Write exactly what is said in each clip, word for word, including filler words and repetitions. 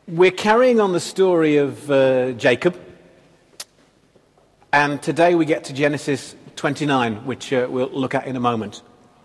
We're carrying on the story of uh, Jacob, and today we get to Genesis twenty-nine, which uh, we'll look at in a moment.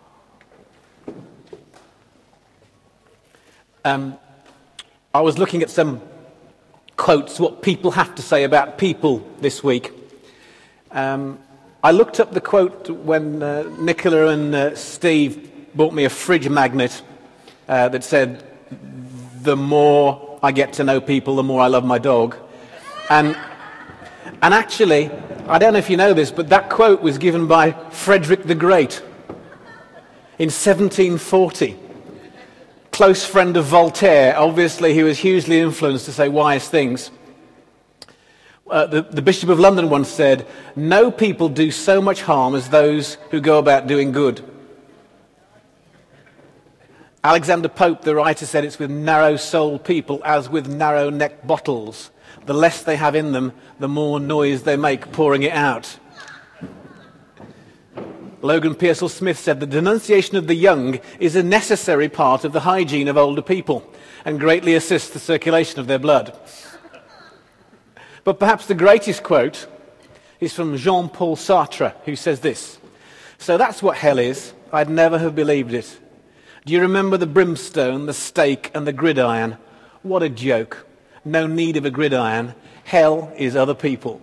Um, I was looking at some quotes, what people have to say about people this week. Um, I looked up the quote when uh, Nicola and uh, Steve bought me a fridge magnet uh, that said, "The more I get to know people, the more I love my dog." And, and actually, I don't know if you know this, but that quote was given by Frederick the Great in seventeen forty. Close friend of Voltaire. Obviously, he was hugely influenced to say wise things. Uh, the, the Bishop of London once said, "No people do so much harm as those who go about doing good." Alexander Pope, the writer, said it's with narrow-souled people as with narrow-necked bottles. The less they have in them, the more noise they make pouring it out. Logan Pearsall Smith said, "The denunciation of the young is a necessary part of the hygiene of older people and greatly assists the circulation of their blood." But perhaps the greatest quote is from Jean-Paul Sartre, who says this: "So that's what hell is. I'd never have believed it. Do you remember the brimstone, the stake, and the gridiron? What a joke. No need of a gridiron. Hell is other people."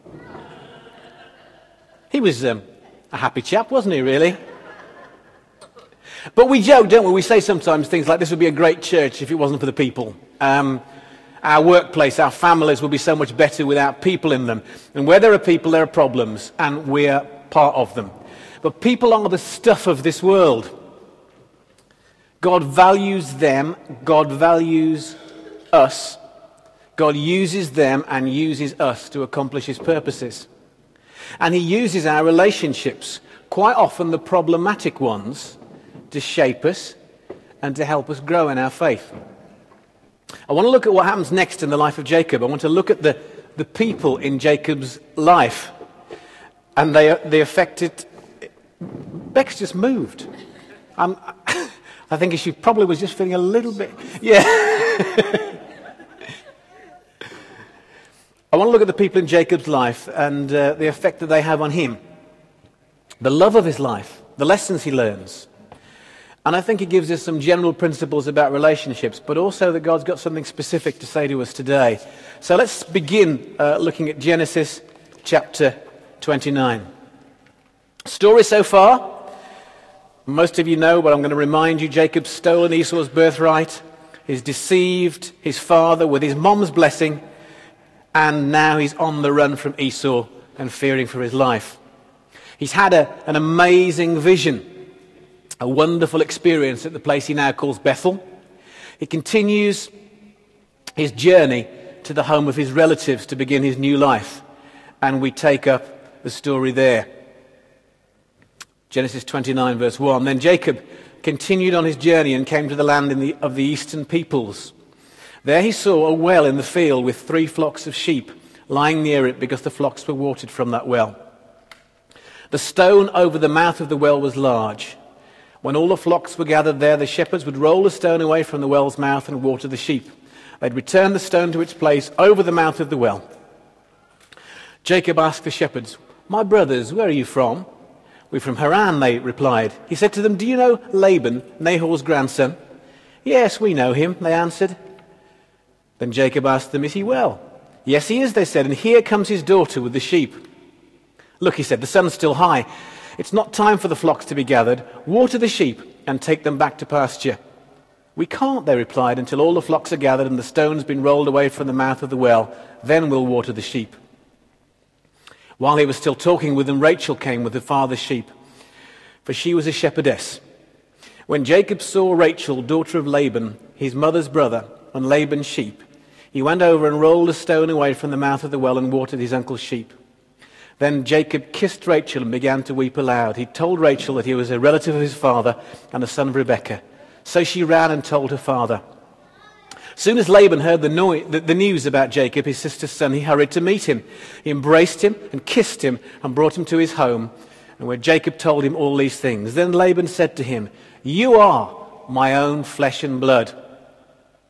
He was um, a happy chap, wasn't he, really? But we joke, don't we? We say sometimes things like, this would be a great church if it wasn't for the people. Um, our workplace, our families would be so much better without people in them. And where there are people, there are problems, and we're part of them. But people are the stuff of this world. God values them, God values us. God uses them and uses us to accomplish his purposes. And he uses our relationships, quite often the problematic ones, to shape us and to help us grow in our faith. I want to look at what happens next in the life of Jacob. I want to look at the, the people in Jacob's life. And they, they affected... Beck's just moved. I'm... I think she probably was just feeling a little bit... Yeah. I want to look at the people in Jacob's life and uh, the effect that they have on him. The love of his life, the lessons he learns. And I think it gives us some general principles about relationships, but also that God's got something specific to say to us today. So let's begin uh, looking at Genesis chapter twenty-nine. Story so far... Most of you know, but I'm going to remind you, Jacob's stolen Esau's birthright. He's deceived his father with his mom's blessing. And now he's on the run from Esau and fearing for his life. He's had a, an amazing vision, a wonderful experience at the place he now calls Bethel. He continues his journey to the home of his relatives to begin his new life. And we take up the story there. Genesis twenty-nine, verse one. Then Jacob continued on his journey and came to the land in the, of the eastern peoples. There he saw a well in the field with three flocks of sheep lying near it because the flocks were watered from that well. The stone over the mouth of the well was large. When all the flocks were gathered there, the shepherds would roll the stone away from the well's mouth and water the sheep. They'd return the stone to its place over the mouth of the well. Jacob asked the shepherds, "My brothers, where are you from?" "We're from Haran," they replied. He said to them, "Do you know Laban, Nahor's grandson?" "Yes, we know him," they answered. Then Jacob asked them, "Is he well?" "Yes, he is," they said, "and here comes his daughter with the sheep." "Look," he said, "the sun's still high. It's not time for the flocks to be gathered. Water the sheep and take them back to pasture." "We can't," they replied, "until all the flocks are gathered and the stone's been rolled away from the mouth of the well. Then we'll water the sheep." While he was still talking with them, Rachel came with her father's sheep, for she was a shepherdess. When Jacob saw Rachel, daughter of Laban, his mother's brother, and Laban's sheep, he went over and rolled a stone away from the mouth of the well and watered his uncle's sheep. Then Jacob kissed Rachel and began to weep aloud. He told Rachel that he was a relative of his father and a son of Rebekah. So she ran and told her father. Soon as Laban heard the, no- the, the news about Jacob, his sister's son, he hurried to meet him. He embraced him and kissed him and brought him to his home. And where Jacob told him all these things, then Laban said to him, "You are my own flesh and blood."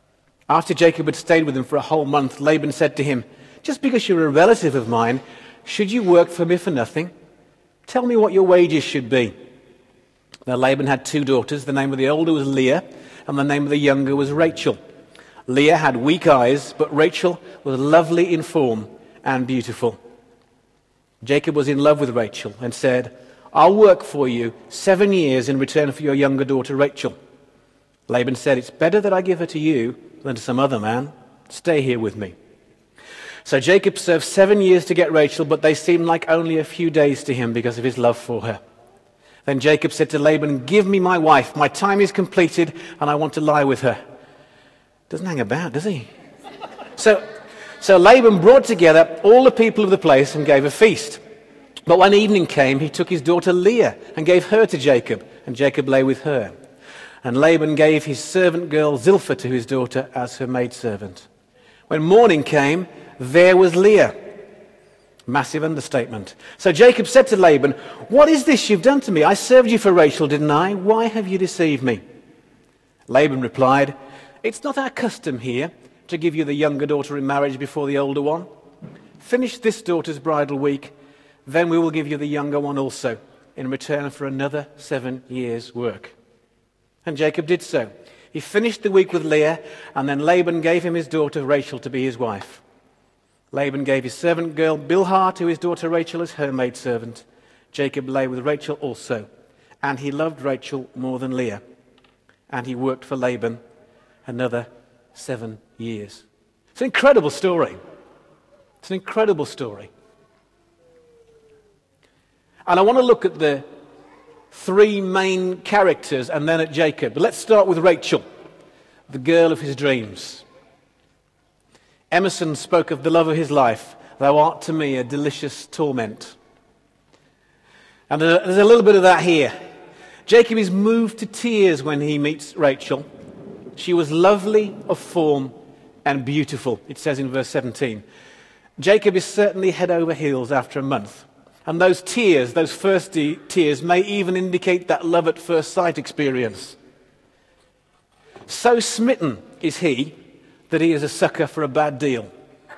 After Jacob had stayed with him for a whole month, Laban said to him, "Just because you're a relative of mine, should you work for me for nothing? Tell me what your wages should be." Now Laban had two daughters. The name of the older was Leah, and the name of the younger was Rachel. Leah had weak eyes, but Rachel was lovely in form and beautiful. Jacob was in love with Rachel and said, "I'll work for you seven years in return for your younger daughter Rachel." Laban said, "It's better that I give her to you than to some other man. Stay here with me." So Jacob served seven years to get Rachel, but they seemed like only a few days to him because of his love for her. Then Jacob said to Laban, "Give me my wife. My time is completed and I want to lie with her." Doesn't hang about, does he? So, so Laban brought together all the people of the place and gave a feast. But when evening came, he took his daughter Leah and gave her to Jacob, and Jacob lay with her. And Laban gave his servant girl Zilpah to his daughter as her maidservant. When morning came, there was Leah. Massive understatement. So Jacob said to Laban, "What is this you've done to me? I served you for Rachel, didn't I? Why have you deceived me?" Laban replied, "It's not our custom here to give you the younger daughter in marriage before the older one. Finish this daughter's bridal week, then we will give you the younger one also, in return for another seven years' work." And Jacob did so. He finished the week with Leah, and then Laban gave him his daughter Rachel to be his wife. Laban gave his servant girl Bilhah to his daughter Rachel as her maidservant. Jacob lay with Rachel also, and he loved Rachel more than Leah. And he worked for Laban another seven years. It's an incredible story. It's an incredible story. And I want to look at the three main characters and then at Jacob. But let's start with Rachel, the girl of his dreams. Emerson spoke of the love of his life. "Thou art to me a delicious torment." And there's a little bit of that here. Jacob is moved to tears when he meets Rachel. She was lovely of form and beautiful, it says in verse seventeen. Jacob is certainly head over heels after a month. And those tears, those first tears, may even indicate that love at first sight experience. So smitten is he that he is a sucker for a bad deal.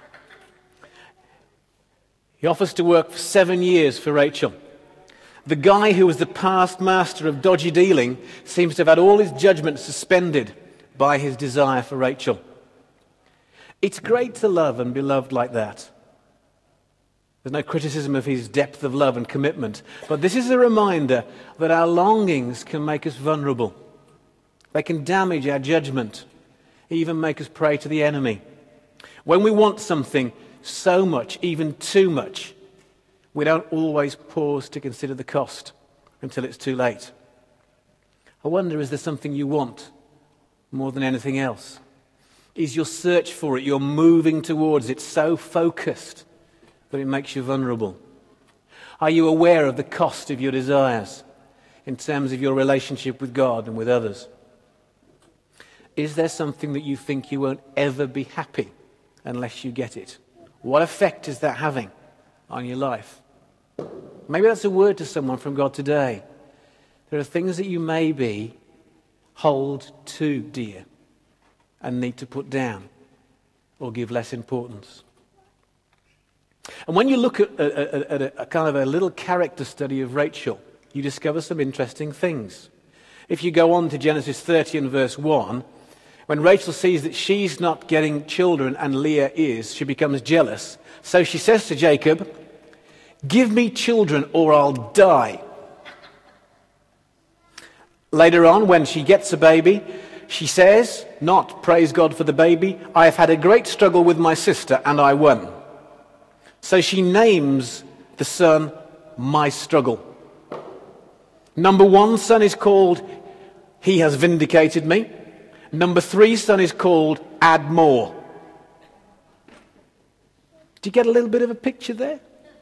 He offers to work for seven years for Rachel. The guy who was the past master of dodgy dealing seems to have had all his judgment suspended by his desire for Rachel. It's great to love and be loved like that. There's no criticism of his depth of love and commitment, but this is a reminder that our longings can make us vulnerable. They can damage our judgment, even make us prey to the enemy. When we want something so much, even too much, we don't always pause to consider the cost until it's too late. I wonder, is there something you want more than anything else? Is your search for it, your moving towards it, so focused that it makes you vulnerable? Are you aware of the cost of your desires in terms of your relationship with God and with others? Is there something that you think you won't ever be happy unless you get it? What effect is that having on your life? Maybe that's a word to someone from God today. There are things that you maybe hold too dear and need to put down or give less importance. And when you look at a, a, a, a kind of a little character study of Rachel, you discover some interesting things. If you go on to Genesis thirty and verse one, when Rachel sees that she's not getting children and Leah is, she becomes jealous. So she says to Jacob, "Give me children or I'll die." Later on, when she gets a baby, she says, not praise God for the baby, "I have had a great struggle with my sister and I won." So she names the son My Struggle. Number one son is called He Has Vindicated Me. Number three son is called Add More. Do you get a little bit of a picture there?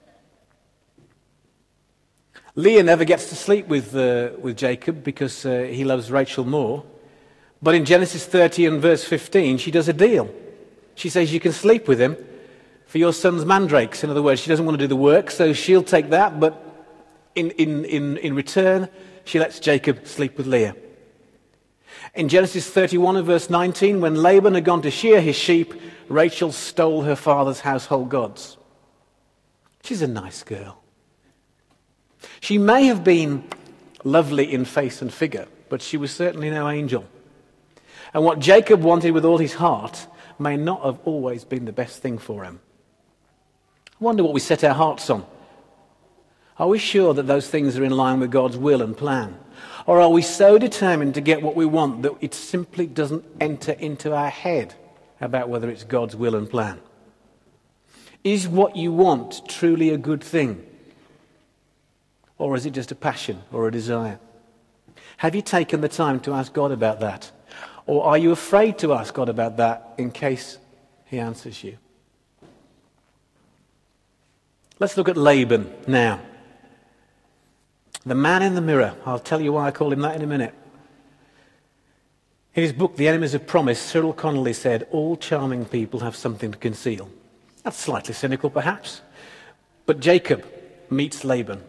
Leah never gets to sleep with, uh, with Jacob because uh, he loves Rachel more. But in Genesis thirty and verse fifteen, she does a deal. She says you can sleep with him for your son's mandrakes. In other words, she doesn't want to do the work, so she'll take that, but in, in, in, in return, she lets Jacob sleep with Leah. In Genesis thirty-one and verse nineteen, when Laban had gone to shear his sheep, Rachel stole her father's household gods. She's a nice girl. She may have been lovely in face and figure, but she was certainly no angel. And what Jacob wanted with all his heart may not have always been the best thing for him. I wonder what we set our hearts on. Are we sure that those things are in line with God's will and plan? Or are we so determined to get what we want that it simply doesn't enter into our head about whether it's God's will and plan? Is what you want truly a good thing? Or is it just a passion or a desire? Have you taken the time to ask God about that? Or are you afraid to ask God about that in case he answers you? Let's look at Laban now. The man in the mirror. I'll tell you why I call him that in a minute. In his book, The Enemies of Promise, Cyril Connolly said, all charming people have something to conceal. That's slightly cynical, perhaps. But Jacob meets Laban,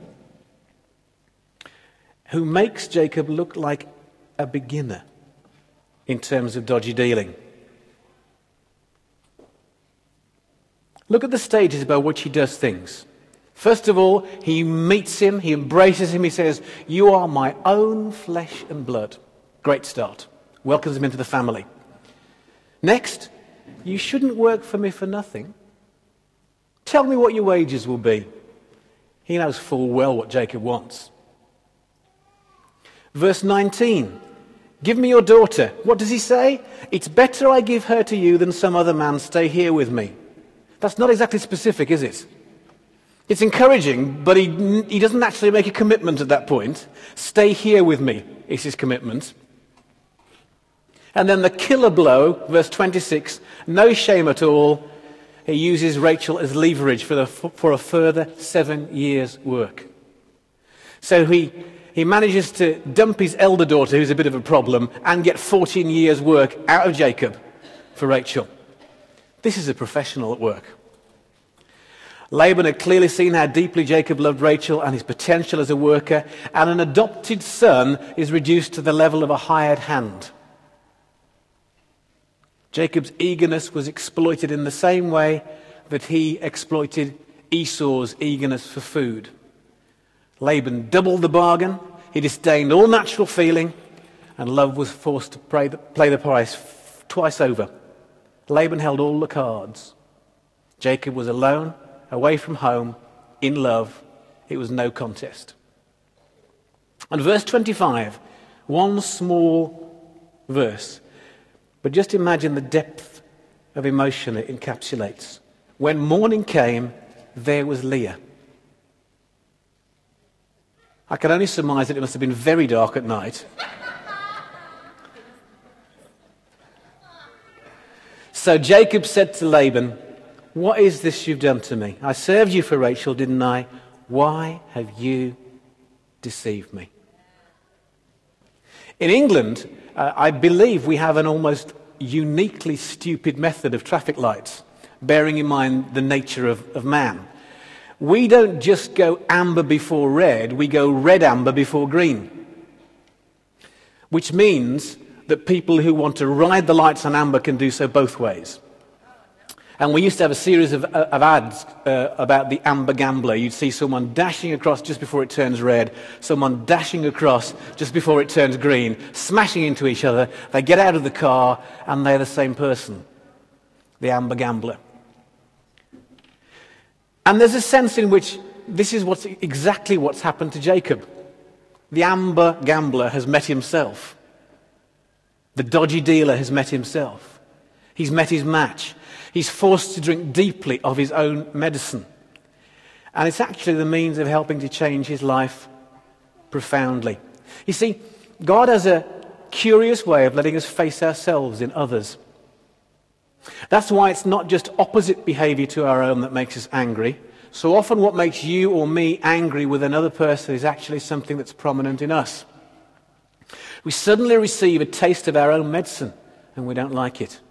who makes Jacob look like a beginner in terms of dodgy dealing. Look at the stages by which he does things. First of all, he meets him, he embraces him, he says, you are my own flesh and blood. Great start. Welcomes him into the family. Next, you shouldn't work for me for nothing. Tell me what your wages will be. He knows full well what Jacob wants. Verse nineteen, give me your daughter. What does he say? It's better I give her to you than some other man stay here with me. That's not exactly specific, is it? It's encouraging, but he, he doesn't actually make a commitment at that point. Stay here with me is his commitment. And then the killer blow, verse twenty-six, no shame at all. He uses Rachel as leverage for, the, for a further seven years' work. So he, he manages to dump his elder daughter, who's a bit of a problem, and get fourteen years' work out of Jacob for Rachel. This is a professional at work. Laban had clearly seen how deeply Jacob loved Rachel and his potential as a worker, and an adopted son is reduced to the level of a hired hand. Jacob's eagerness was exploited in the same way that he exploited Esau's eagerness for food. Laban doubled the bargain, he disdained all natural feeling, and love was forced to play the, play the price f- twice over. Laban held all the cards. Jacob was alone, away from home, in love. It was no contest. And verse twenty-five, one small verse, but just imagine the depth of emotion it encapsulates. When morning came, there was Leah. I can only surmise that it must have been very dark at night. So Jacob said to Laban, what is this you've done to me? I served you for Rachel, didn't I? Why have you deceived me? In England, uh, I believe we have an almost uniquely stupid method of traffic lights, bearing in mind the nature of, of man. We don't just go amber before red, we go red amber before green. Which means that people who want to ride the lights on amber can do so both ways. And we used to have a series of, uh, of ads uh, about the amber gambler. You'd see someone dashing across just before it turns red, someone dashing across just before it turns green, smashing into each other. They get out of the car and they're the same person, the amber gambler. And there's a sense in which this is what's exactly what's happened to Jacob. The amber gambler has met himself. The dodgy dealer has met himself. He's met his match. He's forced to drink deeply of his own medicine. And it's actually the means of helping to change his life profoundly. You see, God has a curious way of letting us face ourselves in others. That's why it's not just opposite behavior to our own that makes us angry. So often what makes you or me angry with another person is actually something that's prominent in us. We suddenly receive a taste of our own medicine and we don't like it.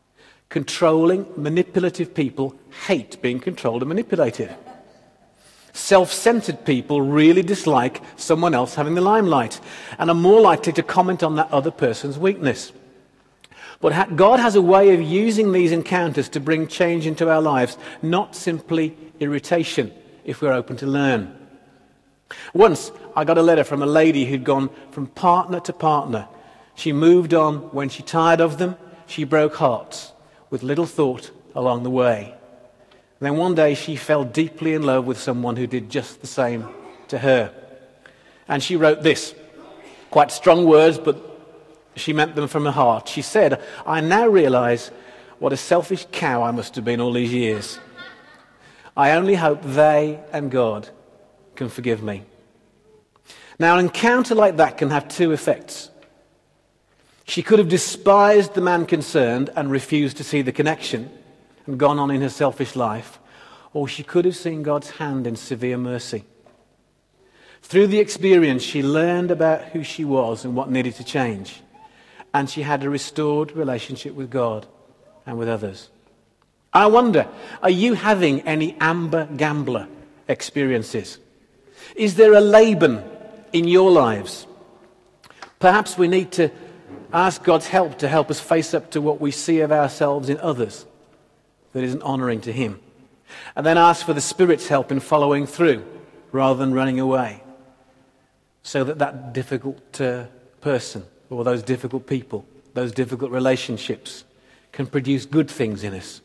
Controlling, manipulative people hate being controlled and manipulated. Self-centered people really dislike someone else having the limelight and are more likely to comment on that other person's weakness. But God has a way of using these encounters to bring change into our lives, not simply irritation, if we're open to learn. Once, I got a letter from a lady who'd gone from partner to partner. She moved on when she tired of them. She broke hearts with little thought along the way. And then one day she fell deeply in love with someone who did just the same to her. And she wrote this, quite strong words, but she meant them from her heart. She said, "I now realize what a selfish cow I must have been all these years. I only hope they and God can forgive me." Now, an encounter like that can have two effects. She could have despised the man concerned and refused to see the connection and gone on in her selfish life, or she could have seen God's hand in severe mercy. Through the experience, she learned about who she was and what needed to change, and she had a restored relationship with God and with others. I wonder, are you having any Amber Gambler experiences? Is there a Laban in your lives? Perhaps we need to ask God's help to help us face up to what we see of ourselves in others that isn't honouring to Him. And then ask for the Spirit's help in following through rather than running away, so that that difficult uh, person or those difficult people, those difficult relationships can produce good things in us.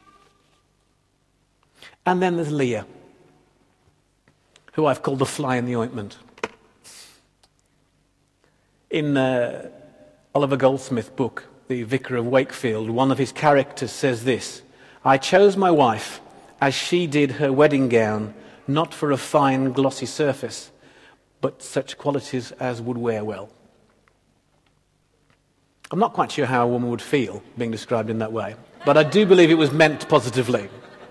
And then there's Leah, who I've called the fly in the ointment. In uh, Oliver Goldsmith's book, The Vicar of Wakefield, one of his characters says this: "I chose my wife as she did her wedding gown, not for a fine glossy surface, but such qualities as would wear well." I'm not quite sure how a woman would feel being described in that way, but I do believe it was meant positively.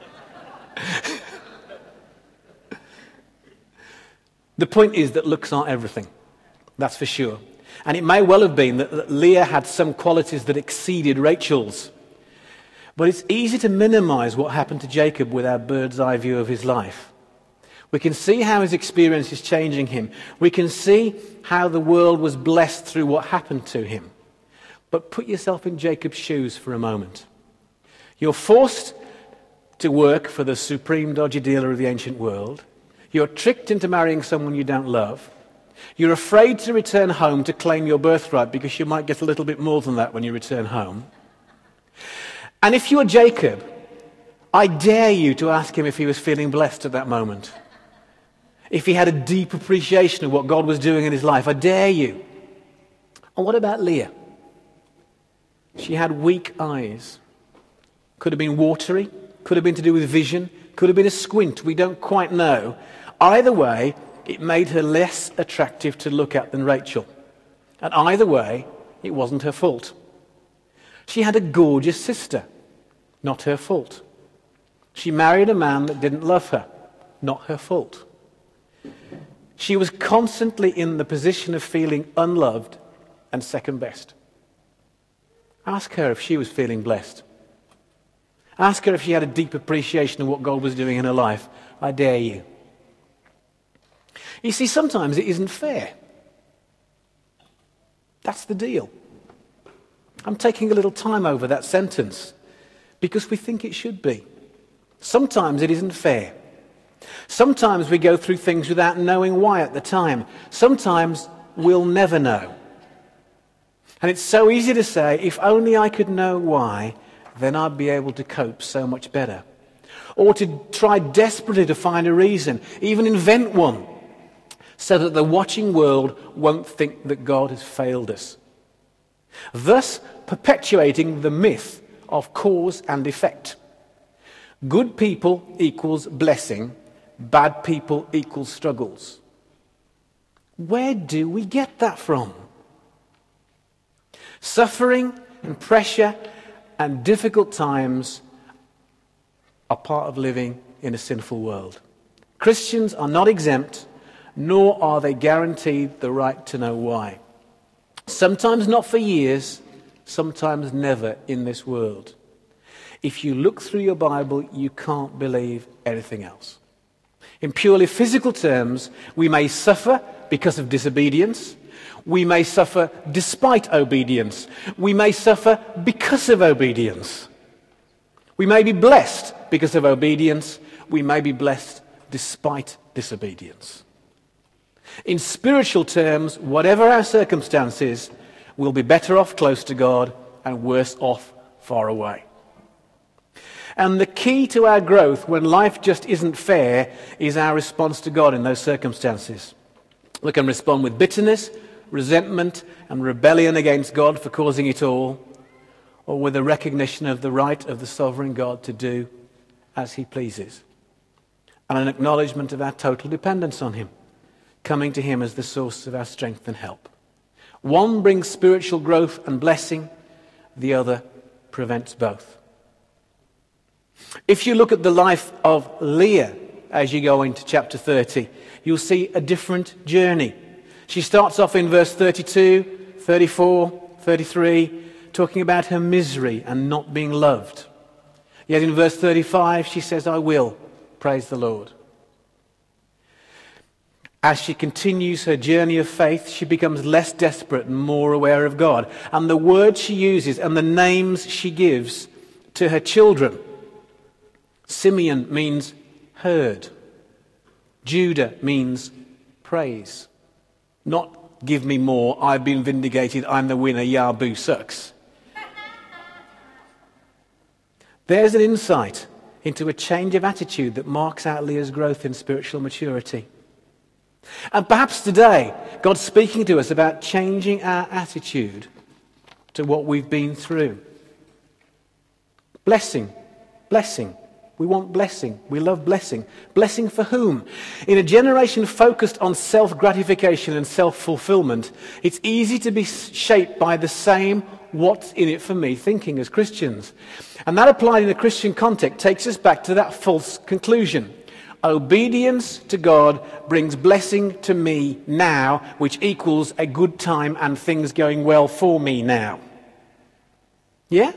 The point is that looks aren't everything, that's for sure. And it may well have been that, that Leah had some qualities that exceeded Rachel's. But it's easy to minimize what happened to Jacob with our bird's eye view of his life. We can see how his experience is changing him. We can see how the world was blessed through what happened to him. But put yourself in Jacob's shoes for a moment. You're forced to work for the supreme dodgy dealer of the ancient world. You're tricked into marrying someone you don't love. You're afraid to return home to claim your birthright because you might get a little bit more than that when you return home. And if you're Jacob, I dare you to ask him if he was feeling blessed at that moment. If he had a deep appreciation of what God was doing in his life, I dare you. And what about Leah? She had weak eyes. Could have been watery, could have been to do with vision, could have been a squint, we don't quite know. Either way, it made her less attractive to look at than Rachel. And either way, it wasn't her fault. She had a gorgeous sister. Not her fault. She married a man that didn't love her. Not her fault. She was constantly in the position of feeling unloved and second best. Ask her if she was feeling blessed. Ask her if she had a deep appreciation of what God was doing in her life. I dare you. You see, sometimes it isn't fair. That's the deal. I'm taking a little time over that sentence because we think it should be. Sometimes it isn't fair. Sometimes we go through things without knowing why at the time. Sometimes we'll never know. And it's so easy to say, if only I could know why, then I'd be able to cope so much better. Or to try desperately to find a reason, even invent one, so that the watching world won't think that God has failed us. Thus perpetuating the myth of cause and effect. Good people equals blessing, bad people equals struggles. Where do we get that from? Suffering and pressure and difficult times are part of living in a sinful world. Christians are not exempt, nor are they guaranteed the right to know why. Sometimes not for years, sometimes never in this world. If you look through your Bible, you can't believe anything else. In purely physical terms, we may suffer because of disobedience. We may suffer despite obedience. We may suffer because of obedience. We may be blessed because of obedience. We may be blessed despite disobedience. In spiritual terms, whatever our circumstances, we'll be better off close to God and worse off far away. And the key to our growth when life just isn't fair is our response to God in those circumstances. We can respond with bitterness, resentment, and rebellion against God for causing it all, or with a recognition of the right of the sovereign God to do as he pleases, and an acknowledgement of our total dependence on him, coming to him as the source of our strength and help. One brings spiritual growth and blessing, the other prevents both. If you look at the life of Leah as you go into chapter thirty, you'll see a different journey. She starts off in verse thirty-two, thirty-four, thirty-three, talking about her misery and not being loved. Yet in verse thirty-five, she says, I will praise the Lord. As she continues her journey of faith, she becomes less desperate and more aware of God. And the words she uses and the names she gives to her children. Simeon means heard. Judah means praise. Not give me more, I've been vindicated, I'm the winner, Yahoo sucks. There's an insight into a change of attitude that marks out Leah's growth in spiritual maturity. And perhaps today, God's speaking to us about changing our attitude to what we've been through. Blessing, blessing. We want blessing. We love blessing. Blessing for whom? In a generation focused on self-gratification and self-fulfillment, it's easy to be shaped by the same what's in it for me thinking as Christians. And that applied in a Christian context takes us back to that false conclusion. Obedience to God brings blessing to me now, which equals a good time and things going well for me now. Yeah?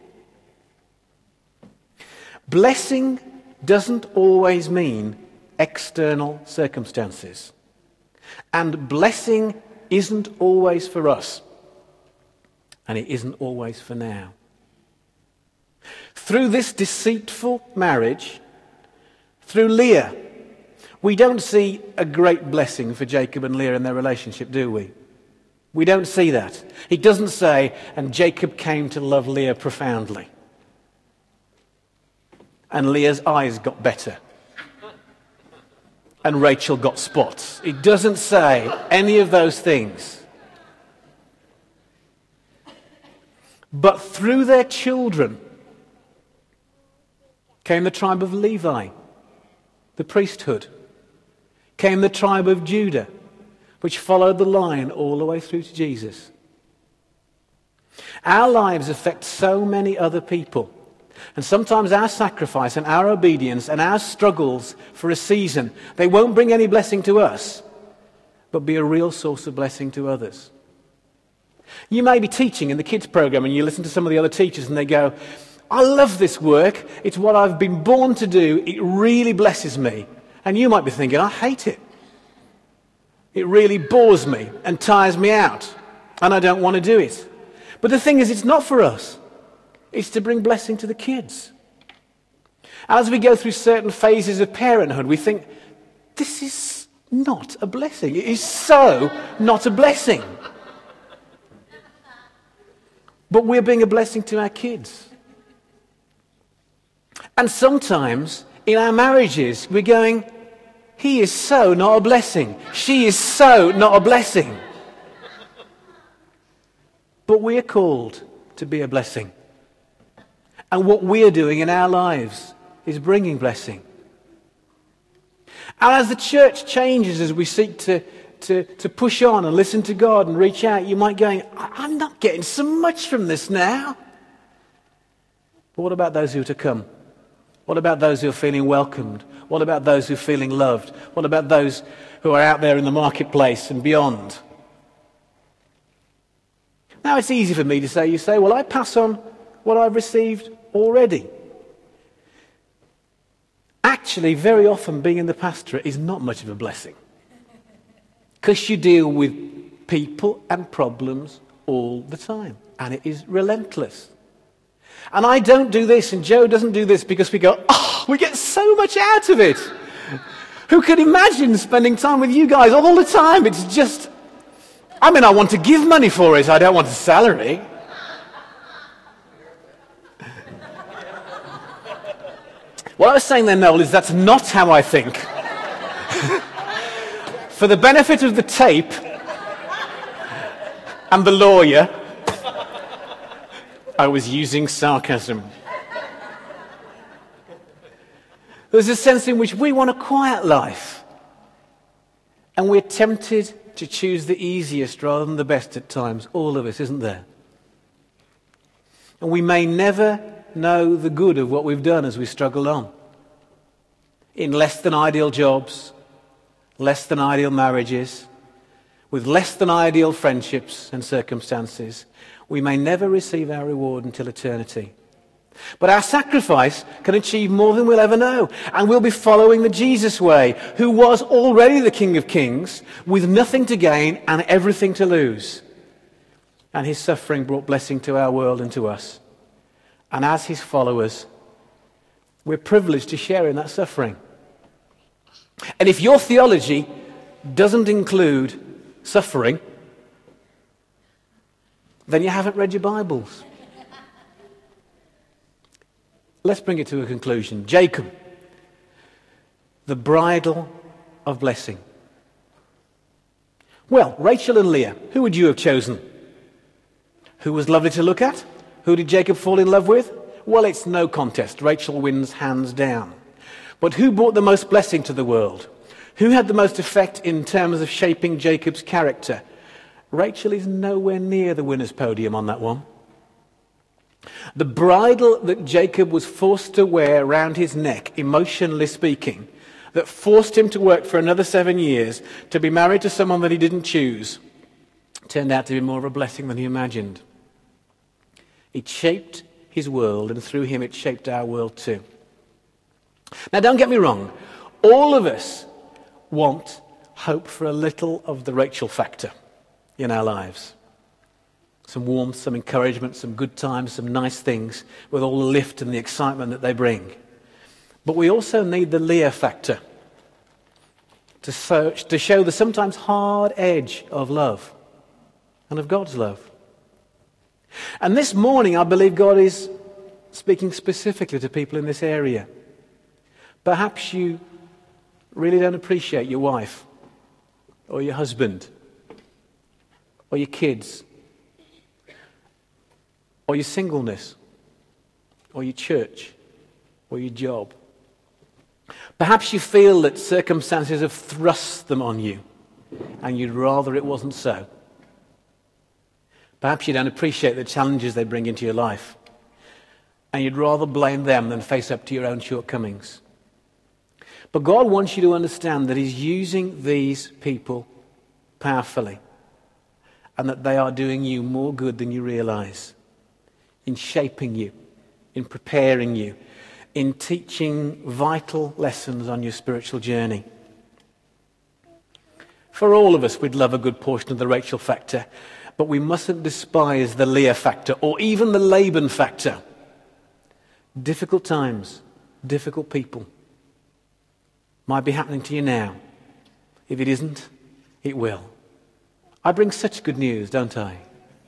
Blessing doesn't always mean external circumstances. And blessing isn't always for us. And it isn't always for now. Through this deceitful marriage, through Leah, we don't see a great blessing for Jacob and Leah in their relationship, do we? We don't see that. It doesn't say, and Jacob came to love Leah profoundly. And Leah's eyes got better. And Rachel got spots. It doesn't say any of those things. But through their children came the tribe of Levi, the priesthood. Came the tribe of Judah, which followed the line all the way through to Jesus. Our lives affect so many other people. And sometimes our sacrifice and our obedience and our struggles for a season, they won't bring any blessing to us, but be a real source of blessing to others. You may be teaching in the kids program and you listen to some of the other teachers and they go, I love this work. It's what I've been born to do. It really blesses me. And you might be thinking, I hate it. It really bores me and tires me out. And I don't want to do it. But the thing is, it's not for us. It's to bring blessing to the kids. As we go through certain phases of parenthood, we think, this is not a blessing. It is so not a blessing. But we're being a blessing to our kids. And sometimes in our marriages, we're going, he is so not a blessing. She is so not a blessing. But we're called to be a blessing. And what we're doing in our lives is bringing blessing. And as the church changes, as we seek to, to, to push on and listen to God and reach out, you might go, I'm not getting so much from this now. But what about those who are to come? What about those who are feeling welcomed? What about those who are feeling loved? What about those who are out there in the marketplace and beyond? Now it's easy for me to say, you say, well, I pass on what I've received already. actually, very often being in the pastorate is not much of a blessing. Because you deal with people and problems all the time. And it is relentless. And I don't do this, and Joe doesn't do this because we go, oh, we get so much out of it. Who could imagine spending time with you guys all the time? It's just, I mean, I want to give money for it. I don't want a salary. What I was saying there, Noel, is that's not how I think. For the benefit of the tape and the lawyer, I was using sarcasm. There's a sense in which we want a quiet life. And we're tempted to choose the easiest rather than the best at times. All of us, isn't there? And we may never know the good of what we've done as we struggle on. In less than ideal jobs, less than ideal marriages, with less than ideal friendships and circumstances, we may never receive our reward until eternity. But our sacrifice can achieve more than we'll ever know. And we'll be following the Jesus way, who was already the King of Kings, with nothing to gain and everything to lose. And his suffering brought blessing to our world and to us. And as his followers, we're privileged to share in that suffering. And if your theology doesn't include suffering, then you haven't read your Bibles. Let's bring it to a conclusion. Jacob, the bridle of blessing. Well, Rachel and Leah, who would you have chosen? Who was lovely to look at? Who did Jacob fall in love with? Well, it's no contest. Rachel wins hands down. But who brought the most blessing to the world? Who had the most effect in terms of shaping Jacob's character? Rachel is nowhere near the winner's podium on that one. The bridle that Jacob was forced to wear around his neck, emotionally speaking, that forced him to work for another seven years to be married to someone that he didn't choose, turned out to be more of a blessing than he imagined. It shaped his world, and through him it shaped our world too. Now, don't get me wrong. All of us want hope for a little of the Rachel factor in our lives. Some warmth, some encouragement, some good times, some nice things with all the lift and the excitement that they bring. But we also need the Leah factor to, search, to show the sometimes hard edge of love and of God's love. And this morning, I believe God is speaking specifically to people in this area. Perhaps you really don't appreciate your wife or your husband or your kids or your singleness or your church or your job. Perhaps you feel that circumstances have thrust them on you and you'd rather it wasn't so. Perhaps you don't appreciate the challenges they bring into your life and you'd rather blame them than face up to your own shortcomings. But God wants you to understand that he's using these people powerfully and that they are doing you more good than you realize, in shaping you, in preparing you, in teaching vital lessons on your spiritual journey. For all of us, we'd love a good portion of the Rachel factor, but we mustn't despise the Leah factor or even the Laban factor. Difficult times, difficult people. Might be happening to you now. If it isn't, it will. I bring such good news, don't I?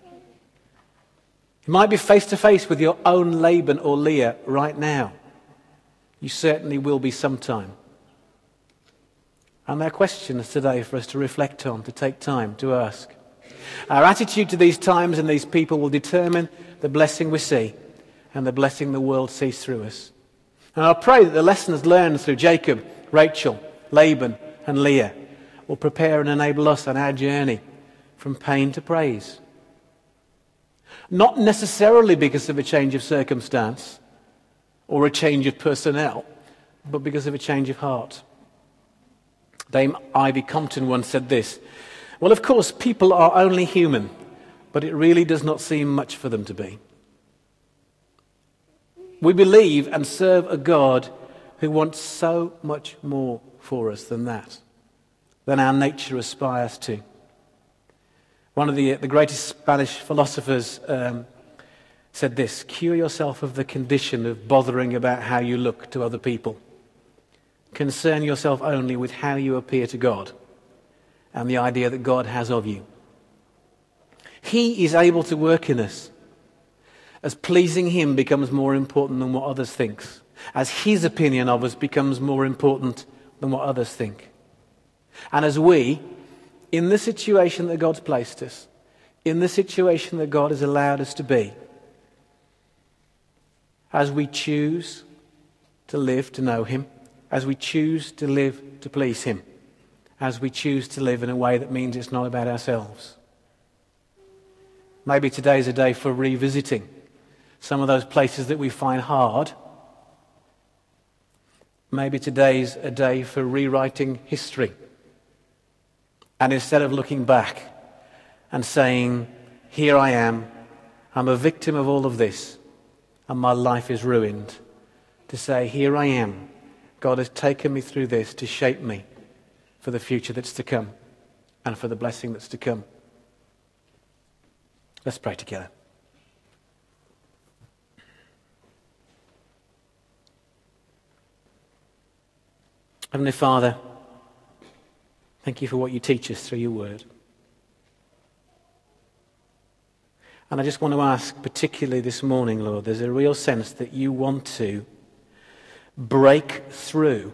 You might be face to face with your own Laban or Leah right now. You certainly will be sometime. And there are questions today for us to reflect on, to take time to ask. Our attitude to these times and these people will determine the blessing we see and the blessing the world sees through us. And I pray that the lessons learned through Jacob, Rachel, Laban and Leah will prepare and enable us on our journey from pain to praise. Not necessarily because of a change of circumstance or a change of personnel, but because of a change of heart. Dame Ivy Compton once said this: well, of course, people are only human, but it really does not seem much for them to be. We believe and serve a God who wants so much more for us than that, than our nature aspires to. One of the, the greatest Spanish philosophers um, said this: cure yourself of the condition of bothering about how you look to other people. Concern yourself only with how you appear to God and the idea that God has of you. He is able to work in us as pleasing him becomes more important than what others think, as his opinion of us becomes more important than what others think. And as we, in the situation that God's placed us, in the situation that God has allowed us to be, as we choose to live to know him, as we choose to live to please him, as we choose to live in a way that means it's not about ourselves. Maybe today's a day for revisiting some of those places that we find hard. Maybe today's a day for rewriting history. And instead of looking back and saying, here I am, I'm a victim of all of this, and my life is ruined, to say, here I am, God has taken me through this to shape me for the future that's to come and for the blessing that's to come. Let's pray together. Heavenly Father, thank you for what you teach us through your word. And I just want to ask, particularly this morning, Lord, there's a real sense that you want to break through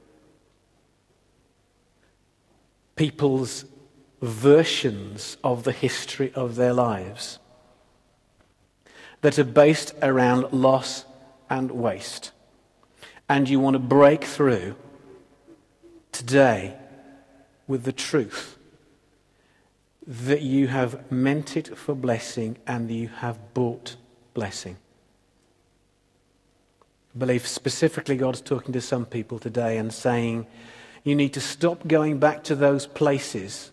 people's versions of the history of their lives that are based around loss and waste. And you want to break through today with the truth that you have meant it for blessing and you have brought blessing. I believe specifically God's talking to some people today and saying, you need to stop going back to those places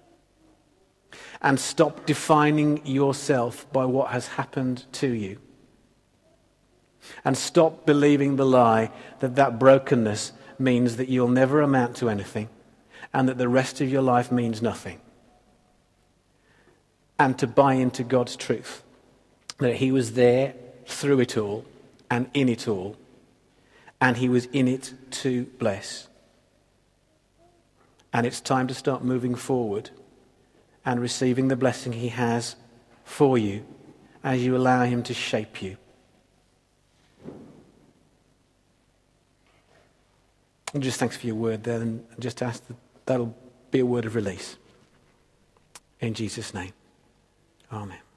and stop defining yourself by what has happened to you. And stop believing the lie that that brokenness means that you'll never amount to anything and that the rest of your life means nothing. And to buy into God's truth, that he was there through it all and in it all, and he was in it to bless. And it's time to start moving forward and receiving the blessing he has for you as you allow him to shape you. And just thanks for your word there, and just ask that that'll be a word of release. In Jesus' name, amen.